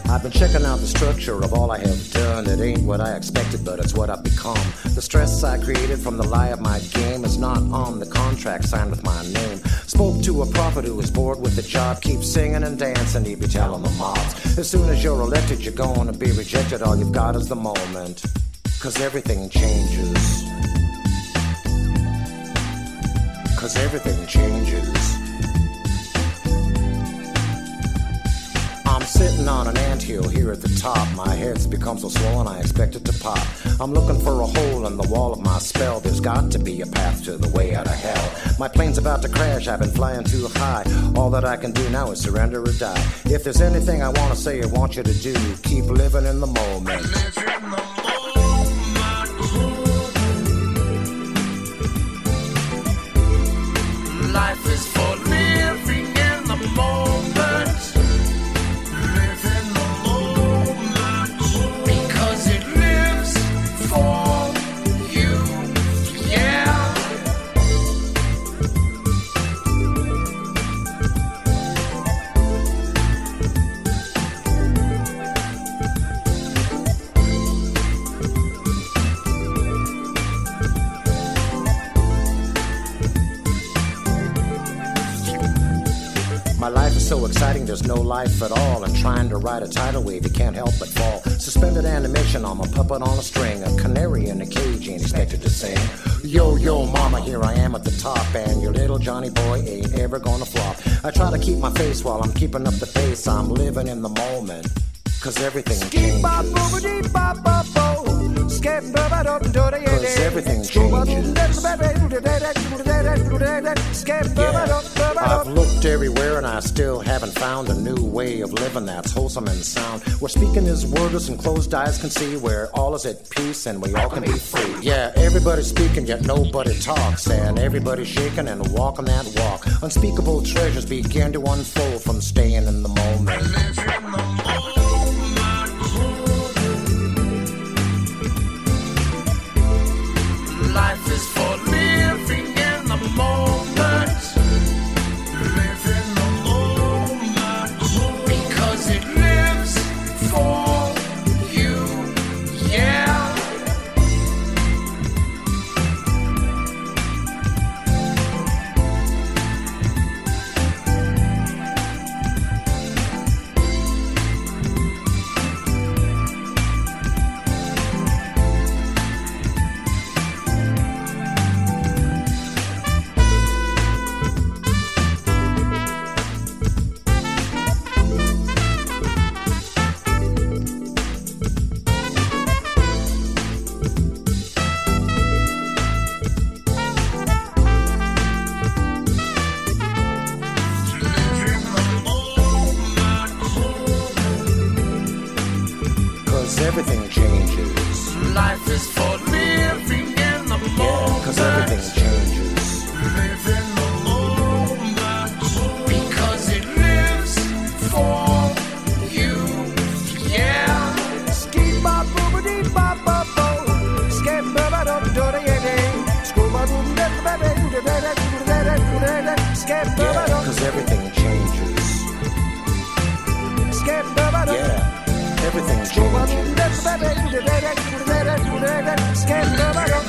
I've been checking out the structure of all I have done. It ain't what I expected, but it's what I've become. The stress I created from the lie of my game is not on the contract signed with my name. Spoke to a prophet who was bored with the job. Keep singing and dancing, he be telling the mobs. As soon as you're elected, you're going to be rejected. All you've got is the moment, 'cause everything changes. 'Cause everything changes. I'm sitting on an anthill here at the top. My head's become so swollen I expect it to pop. I'm looking for a hole in the wall of my spell. There's got to be a path to the way out of hell. My plane's about to crash, I've been flying too high. All that I can do now is surrender or die. If there's anything I want to say, I want you to do, keep living in the moment. Life is for living in the moment. Live in the moment. Because it lives for you. Yeah. My life is so exciting, there's no life at all. And trying to ride a tidal wave, you can't help but fall. Suspended animation, I'm a puppet on a string. A canary in a cage, ain't expected to sing. Yo, yo, mama, here I am at the top. And your little Johnny boy ain't ever gonna flop. I try to keep my face while I'm keeping up the pace. I'm living in the moment, 'cause everything changes. 'Cause everything changes. Yeah. I've looked everywhere and I still haven't found a new way of living that's wholesome and sound. Where speaking is wordless and closed eyes can see, where all is at peace and we all can be free. Yeah, everybody's speaking yet nobody talks, and everybody's shaking and walking that walk. Unspeakable treasures begin to unfold from staying in the moment. Life is for living in the moment. Live in the moment. Because it lives for you. Yeah. Everything changes. Life is for living in the moment. Yeah, 'cause everything changes. Live in the moment. Because it lives for you. Yeah. Yeah, 'cause everything changes. Yeah. Everything changes.